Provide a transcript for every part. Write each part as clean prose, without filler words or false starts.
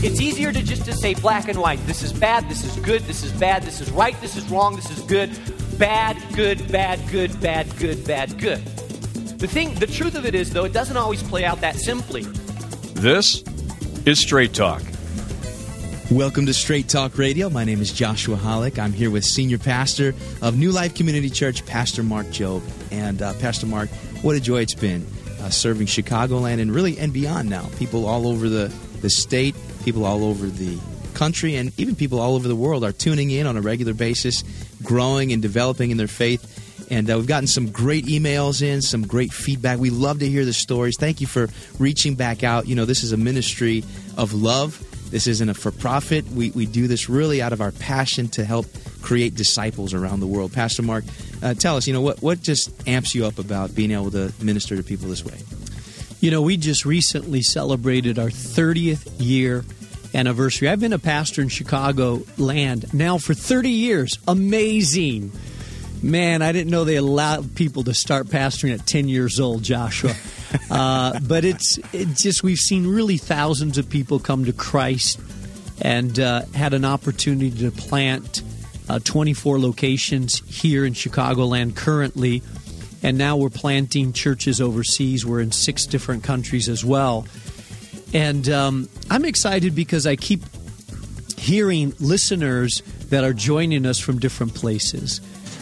It's easier to just to say black and white. This is bad, this is good, this is bad, this is right, this is wrong, this is good. Bad, good, bad, good, bad, good, bad, good. The truth of it is, though, it doesn't always play out that simply. This is Straight Talk. Welcome to Straight Talk Radio. My name is Joshua Hollick. I'm here with Senior Pastor of New Life Community Church, Pastor Mark Jobe. And Pastor Mark, what a joy it's been serving Chicagoland and beyond now. People all over the state, people all over the country, and even people all over the world are tuning in on a regular basis, growing and developing in their faith. And we've gotten some great emails in, some great feedback. We love to hear the stories. Thank you for reaching back out. You know, this is a ministry of love. This isn't a for-profit. We do this really out of our passion to help create disciples around the world. Pastor Mark, tell us, what just amps you up about being able to minister to people this way? We just recently celebrated our 30th year anniversary. I've been a pastor in Chicagoland now for 30 years. Amazing. Man, I didn't know they allowed people to start pastoring at 10 years old, Joshua. But it's just, we've seen really thousands of people come to Christ and had an opportunity to plant 24 locations here in Chicagoland currently. And now we're planting churches overseas. We're in 6 different countries as well. And I'm excited because I keep hearing listeners that are joining us from different places.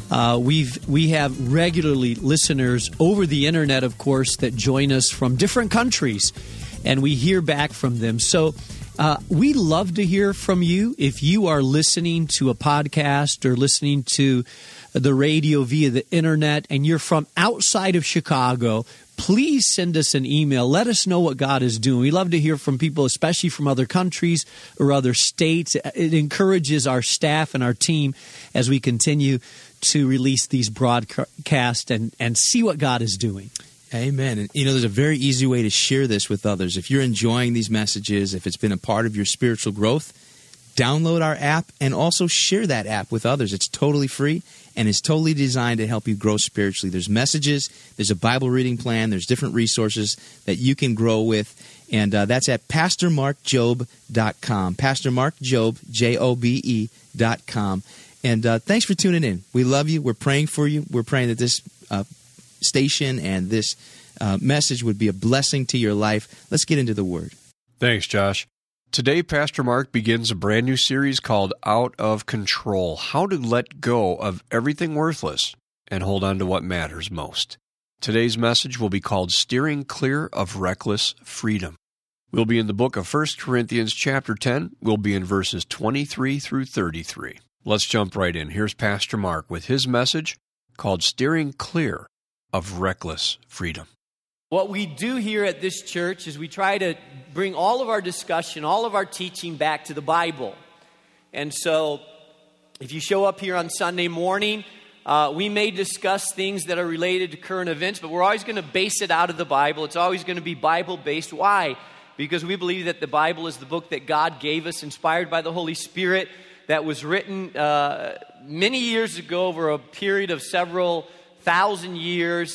We have regularly listeners over the internet, of course, that join us from different countries, and we hear back from them. So we love to hear from you. If you are listening to a podcast or listening to the radio via the internet and you're from outside of Chicago, please send us an email. Let us know what God is doing. We love to hear from people, especially from other countries or other states. It encourages our staff and our team as we continue to release these broadcasts and see what God is doing. Amen. And there's a very easy way to share this with others. If you're enjoying these messages, if it's been a part of your spiritual growth, download our app and also share that app with others. It's totally free and it's totally designed to help you grow spiritually. There's messages, there's a Bible reading plan, there's different resources that you can grow with, and that's at PastorMarkJobe.com. Pastor Mark Jobe, JOBE.com. And thanks for tuning in. We love you. We're praying for you. We're praying that this station and this message would be a blessing to your life. Let's get into the Word. Thanks, Josh. Today, Pastor Mark begins a brand new series called Out of Control, how to let go of everything worthless and hold on to what matters most. Today's message will be called Steering Clear of Reckless Freedom. We'll be in the book of 1 Corinthians chapter 10. We'll be in verses 23 through 33. Let's jump right in. Here's Pastor Mark with his message called Steering Clear of Reckless Freedom. What we do here at this church is we try to bring all of our discussion, all of our teaching back to the Bible. And so if you show up here on Sunday morning, we may discuss things that are related to current events, but we're always going to base it out of the Bible. It's always going to be Bible-based. Why? Because we believe that the Bible is the book that God gave us, inspired by the Holy Spirit, that was written many years ago over a period of several thousand years,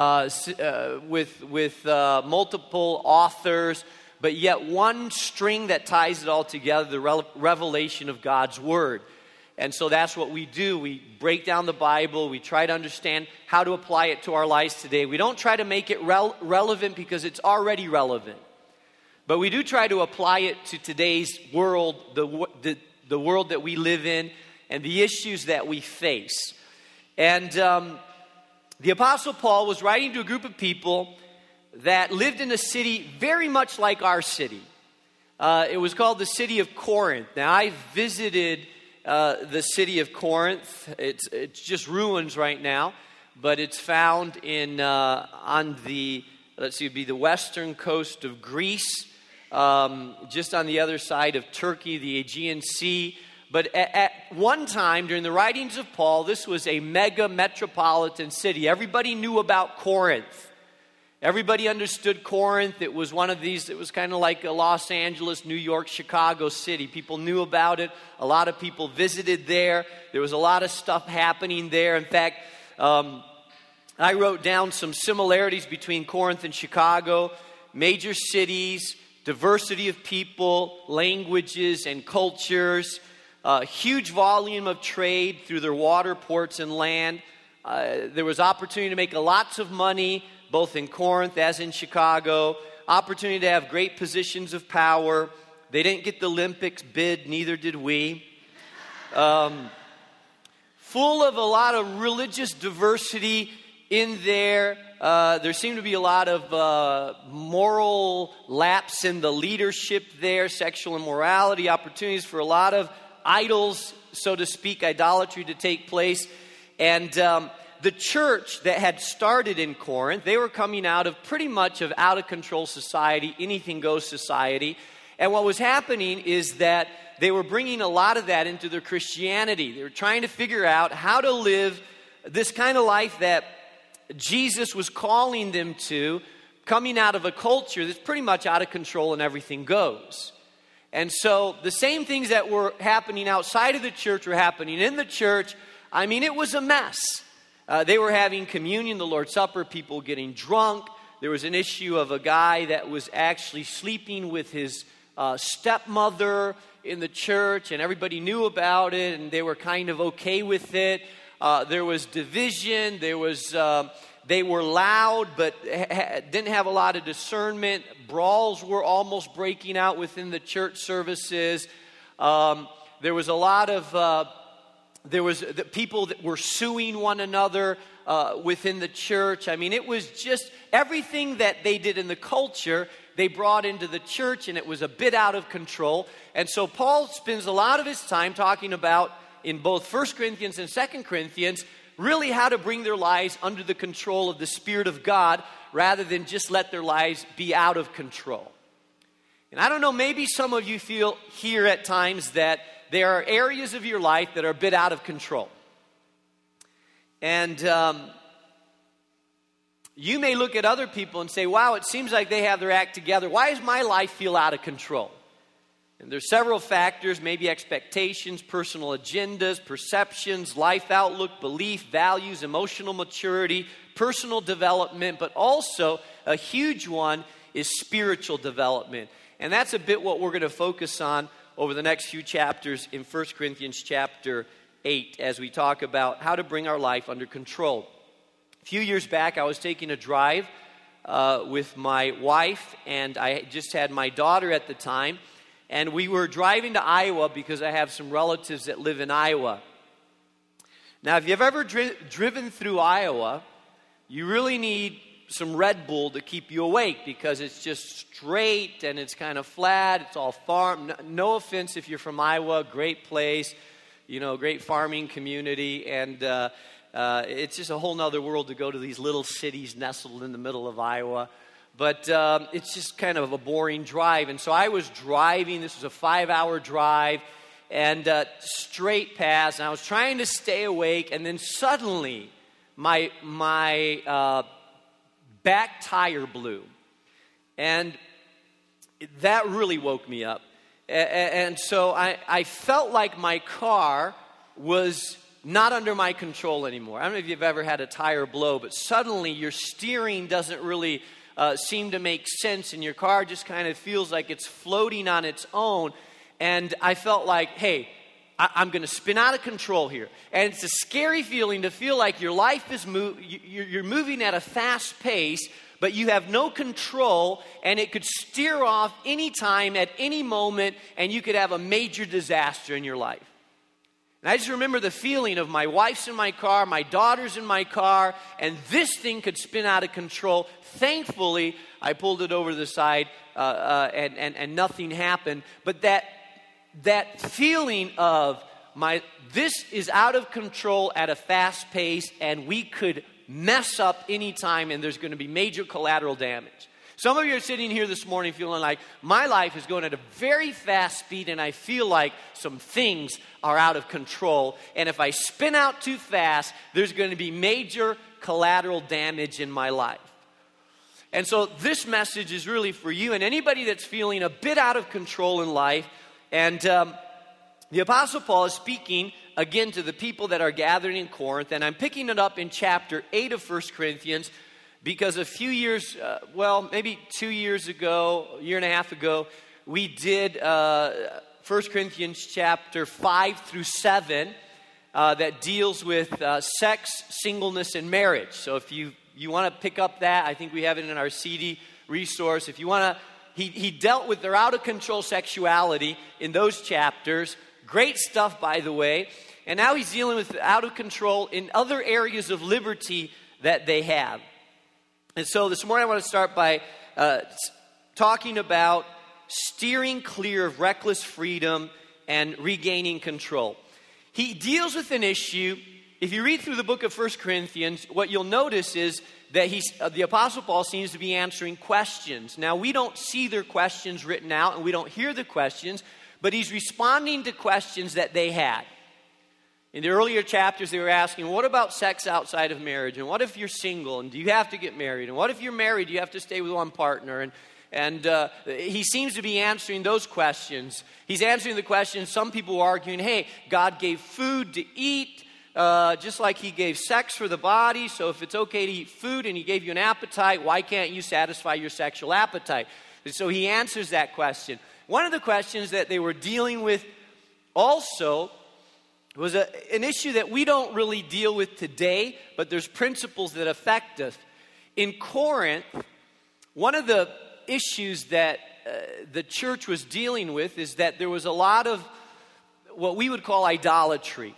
with multiple authors, but yet one string that ties it all together, the revelation of God's Word. And so that's what we do. We break down the Bible. We try to understand how to apply it to our lives today. We don't try to make it relevant because it's already relevant. But we do try to apply it to today's world, the world that we live in, and the issues that we face. And the Apostle Paul was writing to a group of people that lived in a city very much like our city. It was called the city of Corinth. Now, I visited the city of Corinth. It's just ruins right now, but it's found in on the, it'd be the western coast of Greece, just on the other side of Turkey, the Aegean Sea. But at one time, during the writings of Paul, this was a mega metropolitan city. Everybody knew about Corinth. Everybody understood Corinth. It was one of these, it was kind of like a Los Angeles, New York, Chicago city. People knew about it. A lot of people visited there. There was a lot of stuff happening there. In fact, I wrote down some similarities between Corinth and Chicago. Major cities, diversity of people, languages, and cultures, huge volume of trade through their water, ports, and land. There was opportunity to make lots of money, both in Corinth as in Chicago, opportunity to have great positions of power. They didn't get the Olympics bid, neither did we. Full of a lot of religious diversity in there. There seemed to be a lot of moral lapse in the leadership there, sexual immorality, opportunities for a lot of idols, so to speak, idolatry to take place. And the church that had started in Corinth, they were coming out of pretty much of out-of-control society, anything-goes society. And what was happening is that they were bringing a lot of that into their Christianity. They were trying to figure out how to live this kind of life that Jesus was calling them to, coming out of a culture that's pretty much out of control and everything goes. And so the same things that were happening outside of the church were happening in the church. I mean, it was a mess. They were having communion, the Lord's Supper, people getting drunk. There was an issue of a guy that was actually sleeping with his stepmother in the church, and everybody knew about it, and they were kind of okay with it. There was division. They were loud, but didn't have a lot of discernment. Brawls were almost breaking out within the church services. There was a lot of the people that were suing one another within the church. I mean, it was just everything that they did in the culture, they brought into the church, and it was a bit out of control. And so Paul spends a lot of his time talking about, in both 1 Corinthians and 2 Corinthians, really how to bring their lives under the control of the Spirit of God rather than just let their lives be out of control. And I don't know, maybe some of you feel here at times that there are areas of your life that are a bit out of control. And you may look at other people and say, wow, it seems like they have their act together. Why does my life feel out of control? And there's several factors, maybe expectations, personal agendas, perceptions, life outlook, belief, values, emotional maturity, personal development, but also a huge one is spiritual development. And that's a bit what we're going to focus on over the next few chapters in 1 Corinthians chapter 8 as we talk about how to bring our life under control. A few years back, I was taking a drive with my wife, and I just had my daughter at the time. And we were driving to Iowa because I have some relatives that live in Iowa. Now, if you've ever driven through Iowa, you really need some Red Bull to keep you awake because it's just straight and it's kind of flat. It's all farm. No offense if you're from Iowa, great place, great farming community. And it's just a whole nother world to go to these little cities nestled in the middle of Iowa. But it's just kind of a boring drive. And so I was driving. This was a 5-hour drive. And straight past. And I was trying to stay awake. And then suddenly, my back tire blew. And that really woke me up. And so I felt like my car was not under my control anymore. I don't know if you've ever had a tire blow. But suddenly, your steering doesn't really seem to make sense, and your car just kind of feels like it's floating on its own. And I felt like, hey, I'm going to spin out of control here. And it's a scary feeling to feel like your life is you're moving at a fast pace, but you have no control, and it could steer off any time, at any moment, and you could have a major disaster in your life. And I just remember the feeling of my wife's in my car, my daughter's in my car, and this thing could spin out of control. Thankfully, I pulled it over to the side, and nothing happened. But that feeling of this is out of control at a fast pace, and we could mess up any time, and there's going to be major collateral damage. Some of you are sitting here this morning feeling like my life is going at a very fast speed, and I feel like some things are out of control. And if I spin out too fast, there's going to be major collateral damage in my life. And so this message is really for you and anybody that's feeling a bit out of control in life. And the Apostle Paul is speaking again to the people that are gathering in Corinth. And I'm picking it up in chapter 8 of 1 Corinthians. because a few years, maybe 2 years ago, a year and a half ago, we did 1 Corinthians chapter 5 through 7 that deals with sex, singleness, and marriage. So if you want to pick up that, I think we have it in our CD resource. If you want to, he dealt with their out-of-control sexuality in those chapters. Great stuff, by the way. And now he's dealing with out-of-control in other areas of liberty that they have. And so this morning I want to start by talking about steering clear of reckless freedom and regaining control. He deals with an issue. If you read through the book of 1 Corinthians, what you'll notice is that the Apostle Paul seems to be answering questions. Now, we don't see their questions written out, and we don't hear the questions, but he's responding to questions that they had. In the earlier chapters, they were asking, what about sex outside of marriage? And what if you're single? And do you have to get married? And what if you're married? Do you have to stay with one partner? And he seems to be answering those questions. He's answering the questions. Some people are arguing, hey, God gave food to eat, just like he gave sex for the body. So if it's okay to eat food and he gave you an appetite, why can't you satisfy your sexual appetite? And so he answers that question. One of the questions that they were dealing with also was an issue that we don't really deal with today, but there's principles that affect us. In Corinth, one of the issues that the church was dealing with is that there was a lot of what we would call idolatry.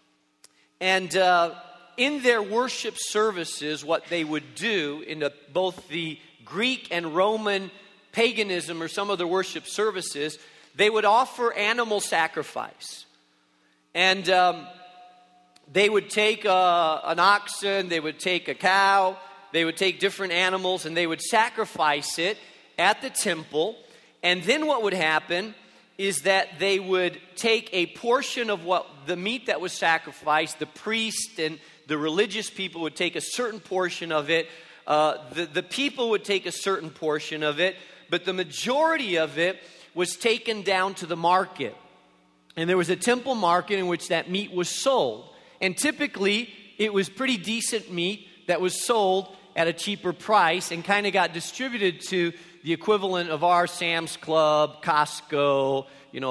And in their worship services, what they would do in both the Greek and Roman paganism or some of their worship services, they would offer animal sacrifice. And they would take an oxen, they would take a cow, they would take different animals, and they would sacrifice it at the temple. And then what would happen is that they would take a portion of the meat that was sacrificed. The priest and the religious people would take a certain portion of it. The people would take a certain portion of it. But the majority of it was taken down to the market. And there was a temple market in which that meat was sold. And typically, it was pretty decent meat that was sold at a cheaper price and kind of got distributed to the equivalent of our Sam's Club, Costco,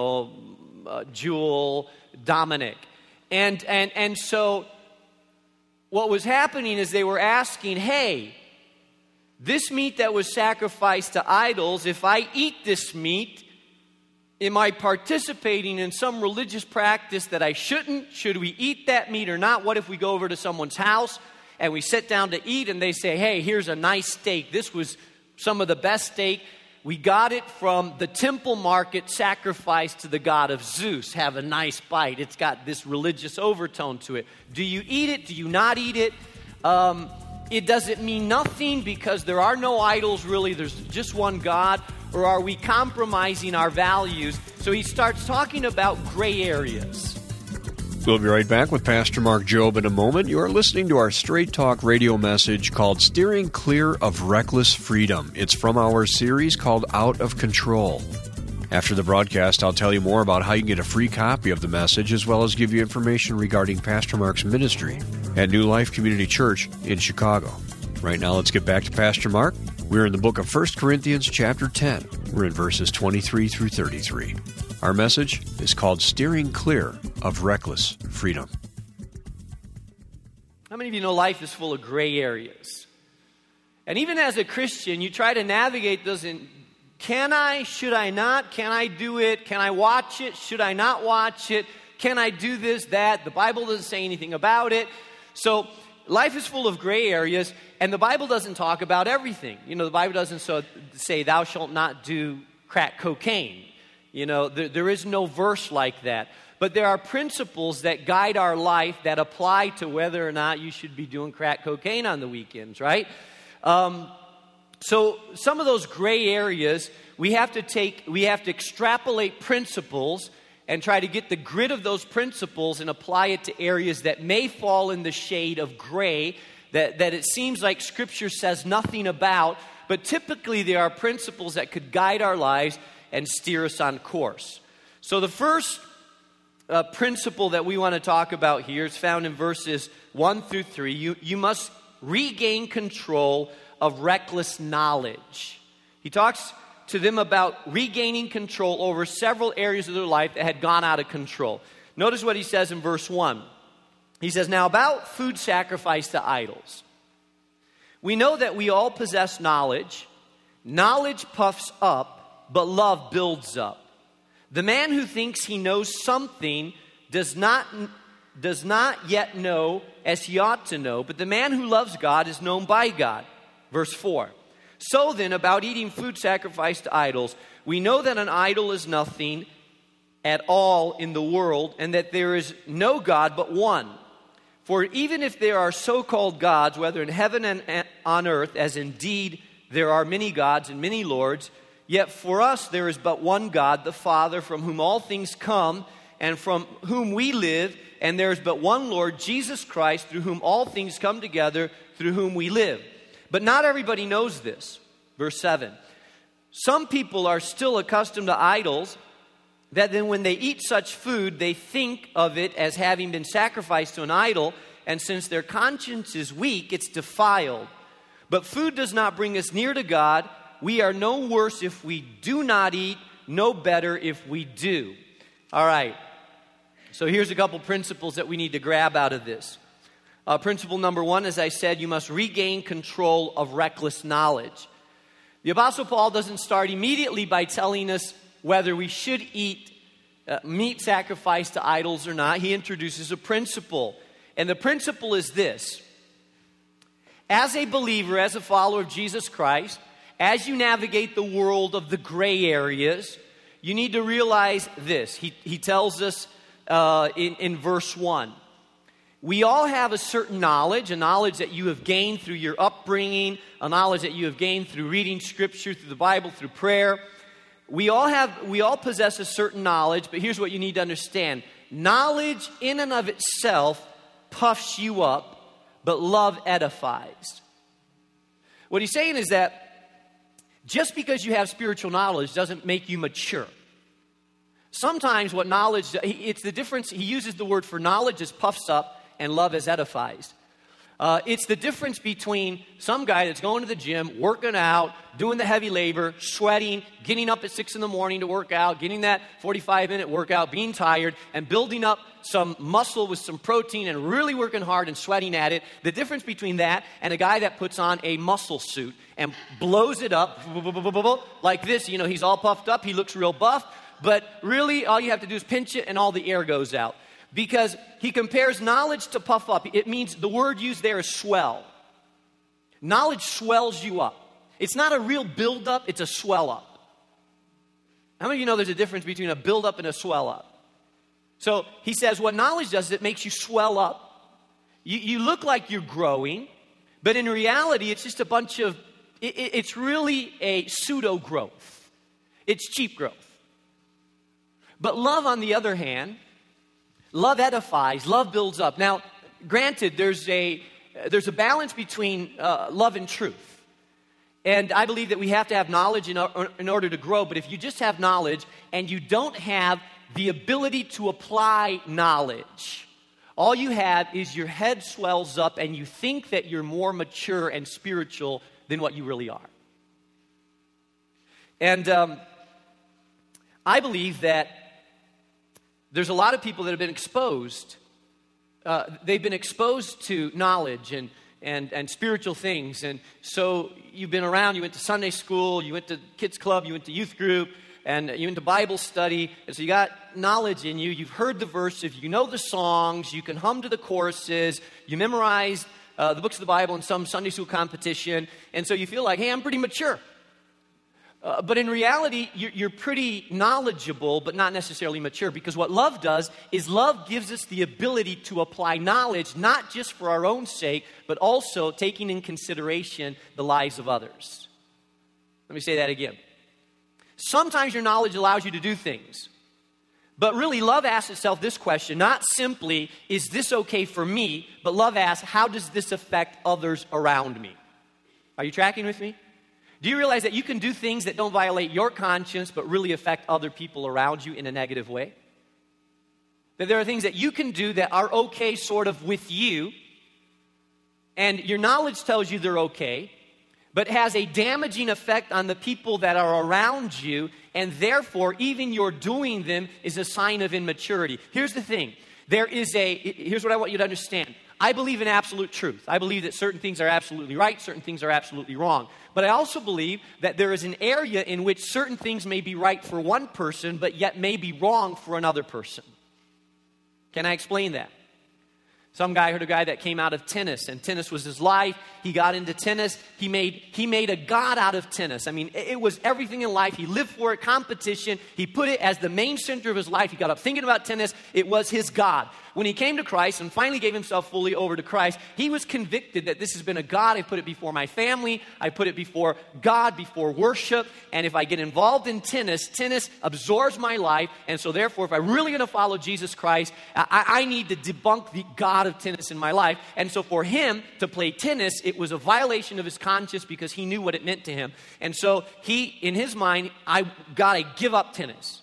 Jewel, Dominic. And so what was happening is they were asking, hey, this meat that was sacrificed to idols, if I eat this meat, am I participating in some religious practice that I shouldn't? Should we eat that meat or not? What if we go over to someone's house and we sit down to eat and they say, hey, here's a nice steak. This was some of the best steak. We got it from the temple market sacrificed to the god of Zeus. Have a nice bite. It's got this religious overtone to it. Do you eat it? Do you not eat it? It doesn't mean nothing because there are no idols really. There's just one God. Or are we compromising our values? So he starts talking about gray areas. We'll be right back with Pastor Mark Jobe in a moment. You are listening to our Straight Talk radio message called Steering Clear of Reckless Freedom. It's from our series called Out of Control. After the broadcast, I'll tell you more about how you can get a free copy of the message, as well as give you information regarding Pastor Mark's ministry at New Life Community Church in Chicago. Right now, let's get back to Pastor Mark. We're in the book of 1 Corinthians chapter 10. We're in verses 23 through 33. Our message is called Steering Clear of Reckless Freedom. How many of you know life is full of gray areas? And even as a Christian, you try to navigate those in, can I, should I not? Can I do it? Can I watch it? Should I not watch it? Can I do this, that? The Bible doesn't say anything about it. So life is full of gray areas, and the Bible doesn't talk about everything. The Bible doesn't say, thou shalt not do crack cocaine. There is no verse like that. But there are principles that guide our life that apply to whether or not you should be doing crack cocaine on the weekends, right? So some of those gray areas, we have to extrapolate principles and try to get the grid of those principles and apply it to areas that may fall in the shade of gray, that it seems like Scripture says nothing about, but typically there are principles that could guide our lives and steer us on course. So the first principle that we want to talk about here is found in verses 1 through 3. You must regain control of reckless knowledge. He talks to them about regaining control over several areas of their life that had gone out of control. Notice what he says in verse 1. He says, "Now about food sacrificed to idols. We know that we all possess knowledge. Knowledge puffs up, but love builds up. The man who thinks he knows something does not yet know as he ought to know, but the man who loves God is known by God." Verse 4. "So then, about eating food sacrificed to idols, we know that an idol is nothing at all in the world, and that there is no God but one. For even if there are so-called gods, whether in heaven and on earth, as indeed there are many gods and many lords, yet for us there is but one God, the Father, from whom all things come, and from whom we live, and there is but one Lord, Jesus Christ, through whom all things come together, through whom we live. But not everybody knows this." Verse 7. "Some people are still accustomed to idols, that then when they eat such food, they think of it as having been sacrificed to an idol, and since their conscience is weak, it's defiled. But food does not bring us near to God. We are no worse if we do not eat, no better if we do." All right. So here's a couple principles that we need to grab out of this. Principle number 1, as I said, you must regain control of reckless knowledge. The Apostle Paul doesn't start immediately by telling us whether we should eat meat sacrificed to idols or not. He introduces a principle. And the principle is this: as a believer, as a follower of Jesus Christ, as you navigate the world of the gray areas, you need to realize this. He tells us in verse 1, we all have a certain knowledge, a knowledge that you have gained through your upbringing, a knowledge that you have gained through reading Scripture, through the Bible, through prayer. We all possess a certain knowledge, but here's what you need to understand. Knowledge in and of itself puffs you up, but love edifies. What he's saying is that just because you have spiritual knowledge doesn't make you mature. Sometimes what knowledge, it's the difference, he uses the word for knowledge as puffs up and love as edifies. It's the difference between some guy that's going to the gym, working out, doing the heavy labor, sweating, getting up at 6 in the morning to work out, getting that 45-minute workout, being tired, and building up some muscle with some protein and really working hard and sweating at it. The difference between that and a guy that puts on a muscle suit and blows it up like this, you know, he's all puffed up, he looks real buff, but really all you have to do is pinch it and all the air goes out. Because he compares knowledge to puff up. It means the word used there is swell. Knowledge swells you up. It's not a real build up, it's a swell up. How many of you know there's a difference between a build up and a swell up? So he says what knowledge does is it makes you swell up. You look like you're growing, but in reality it's just a bunch of, it's really a pseudo growth. It's cheap growth. But love, on the other hand, love edifies, love builds up. Now, granted, there's a balance between love and truth. And I believe that we have to have knowledge in order to grow. But if you just have knowledge and you don't have the ability to apply knowledge, all you have is your head swells up and you think that you're more mature and spiritual than what you really are. And I believe that there's a lot of people that have been exposed. They've been exposed to knowledge and spiritual things. And so you've been around, you went to Sunday school, you went to kids club, you went to youth group, and you went to Bible study. And so you got knowledge in you. You've heard the verses, you know the songs, you can hum to the choruses, you memorized the books of the Bible in some Sunday school competition. And so you feel like, hey, I'm pretty mature. But in reality, you're pretty knowledgeable, but not necessarily mature. Because what love does is love gives us the ability to apply knowledge, not just for our own sake, but also taking in consideration the lives of others. Let me say that again. Sometimes your knowledge allows you to do things. But really, love asks itself this question, not simply, is this okay for me? But love asks, how does this affect others around me? Are you tracking with me? Do you realize that you can do things that don't violate your conscience, but really affect other people around you in a negative way? That there are things that you can do that are okay sort of with you, and your knowledge tells you they're okay, but has a damaging effect on the people that are around you, and therefore even your doing them is a sign of immaturity. Here's the thing. Here's what I want you to understand. I believe in absolute truth. I believe that certain things are absolutely right, certain things are absolutely wrong. But I also believe that there is an area in which certain things may be right for one person, but yet may be wrong for another person. Can I explain that? I heard a guy that came out of tennis, and tennis was his life. He got into tennis. He made a god out of tennis. I mean, it was everything in life. He lived for it, competition. He put it as the main center of his life. He got up thinking about tennis. It was his god. When he came to Christ and finally gave himself fully over to Christ, he was convicted that this has been a god. I put it before my family. I put it before God, before worship. And if I get involved in tennis absorbs my life. And so therefore, if I'm really going to follow Jesus Christ, I need to debunk the god of tennis in my life. And so for him to play tennis, it was a violation of his conscience because he knew what it meant to him. And so in his mind, I got to give up tennis.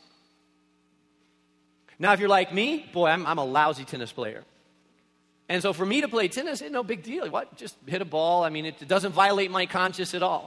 Now, if you're like me, boy, I'm a lousy tennis player. And so for me to play tennis, it's no big deal. What? Just hit a ball. I mean, it doesn't violate my conscience at all.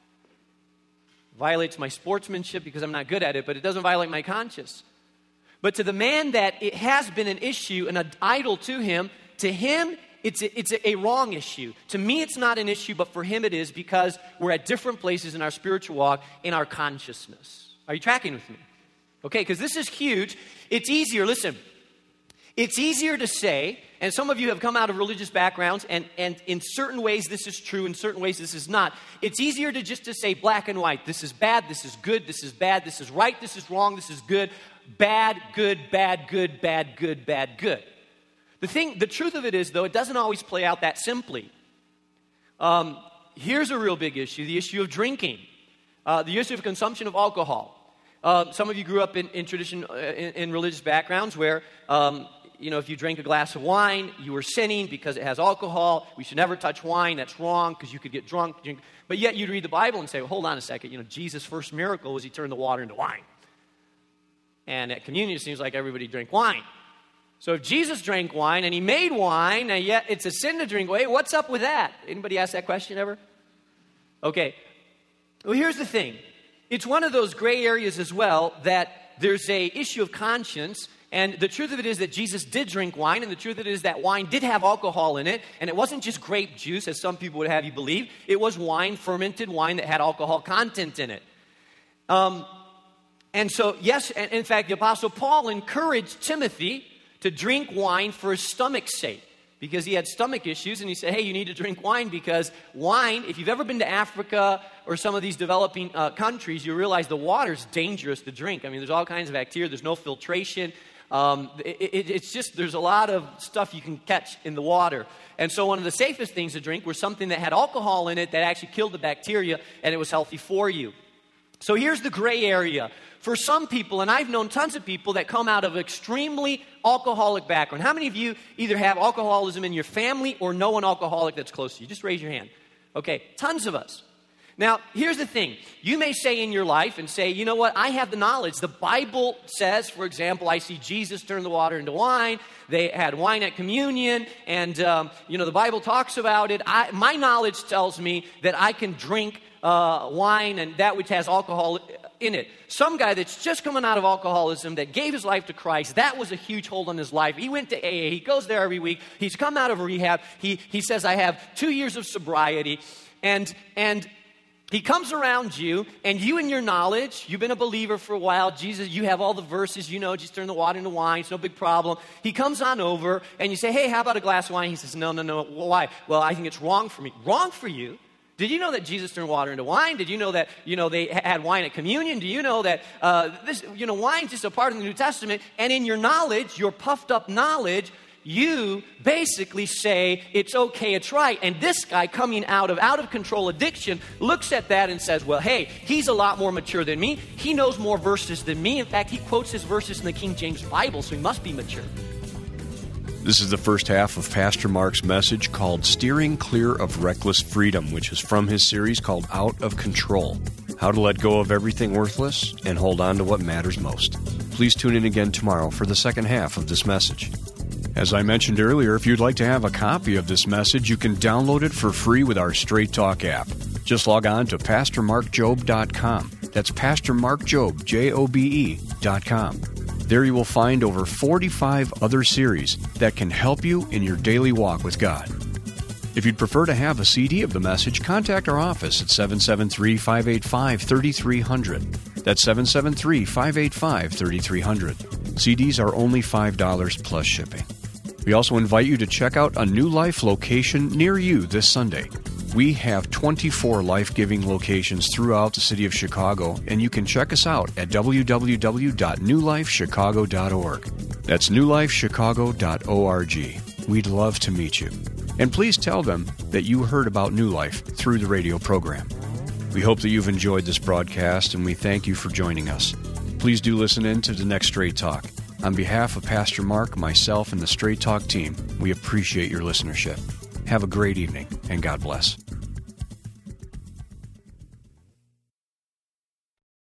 It violates my sportsmanship because I'm not good at it, but it doesn't violate my conscience. But to the man that it has been an issue, an idol to him, it's a wrong issue. To me, it's not an issue, but for him it is because we're at different places in our spiritual walk, in our consciousness. Are you tracking with me? Okay, because this is huge. It's easier, listen, it's easier to say, and some of you have come out of religious backgrounds, and in certain ways this is true, in certain ways this is not. It's easier to just to say black and white. This is bad, this is good, this is bad, this is right, this is wrong, this is good, bad, good, bad, good, bad, good, bad, good. The truth of it is, though, it doesn't always play out that simply. Here's a real big issue, the issue of drinking, the issue of consumption of alcohol. Some of you grew up in tradition, in religious backgrounds where, if you drank a glass of wine, you were sinning because it has alcohol. We should never touch wine. That's wrong because you could get drunk. But yet you'd read the Bible and say, well, hold on a second. Jesus' first miracle was he turned the water into wine. And at communion, it seems like everybody drank wine. So if Jesus drank wine and he made wine, and yet it's a sin to drink wine, what's up with that? Anybody ask that question ever? Okay. Well, here's the thing. It's one of those gray areas as well that there's a issue of conscience, and the truth of it is that Jesus did drink wine, and the truth of it is that wine did have alcohol in it, and it wasn't just grape juice, as some people would have you believe. It was wine, fermented wine that had alcohol content in it. And so, yes, and in fact, the Apostle Paul encouraged Timothy to drink wine for his stomach's sake, because he had stomach issues, and he said, hey, you need to drink wine because wine, if you've ever been to Africa or some of these developing countries, you realize the water's dangerous to drink. I mean, there's all kinds of bacteria. There's no filtration. It's just, there's a lot of stuff you can catch in the water. And so one of the safest things to drink was something that had alcohol in it that actually killed the bacteria, and it was healthy for you. So here's the gray area. For some people, and I've known tons of people that come out of extremely alcoholic background. How many of you either have alcoholism in your family or know an alcoholic that's close to you? Just raise your hand. Okay, tons of us. Now, here's the thing. You may say in your life and say, you know what, I have the knowledge. The Bible says, for example, I see Jesus turn the water into wine. They had wine at communion, and, the Bible talks about it. My knowledge tells me that I can drink wine and that which has alcohol in it. Some guy that's just coming out of alcoholism that gave his life to Christ, that was a huge hold on his life. He went to AA. He goes there every week. He's come out of rehab. He says, I have 2 years of sobriety. And he comes around you, and you and your knowledge, you've been a believer for a while. Jesus, you have all the verses, just turn the water into wine. It's no big problem. He comes on over, and you say, hey, how about a glass of wine? He says, no. Why? Well, I think it's wrong for me. Wrong for you? Did you know that Jesus turned water into wine? Did you know that, they had wine at communion? Do you know that wine's just a part of the New Testament? And in your knowledge, your puffed up knowledge, you basically say, it's okay, it's right. And this guy coming out of control addiction looks at that and says, well, hey, he's a lot more mature than me. He knows more verses than me. In fact, he quotes his verses in the King James Bible, so he must be mature. This is the first half of Pastor Mark's message called Steering Clear of Reckless Freedom, which is from his series called Out of Control, How to Let Go of Everything Worthless and Hold On to What Matters Most. Please tune in again tomorrow for the second half of this message. As I mentioned earlier, if you'd like to have a copy of this message, you can download it for free with our Straight Talk app. Just log on to PastorMarkJobe.com. That's PastorMarkJobe, Jobe.com. There you will find over 45 other series that can help you in your daily walk with God. If you'd prefer to have a CD of the message, contact our office at 773-585-3300. That's 773-585-3300. CDs are only $5 plus shipping. We also invite you to check out a New Life location near you this Sunday. We have 24 life-giving locations throughout the city of Chicago, and you can check us out at www.newlifechicago.org. That's newlifechicago.org. We'd love to meet you. And please tell them that you heard about New Life through the radio program. We hope that you've enjoyed this broadcast, and we thank you for joining us. Please do listen in to the next Straight Talk. On behalf of Pastor Mark, myself, and the Straight Talk team, we appreciate your listenership. Have a great evening, and God bless.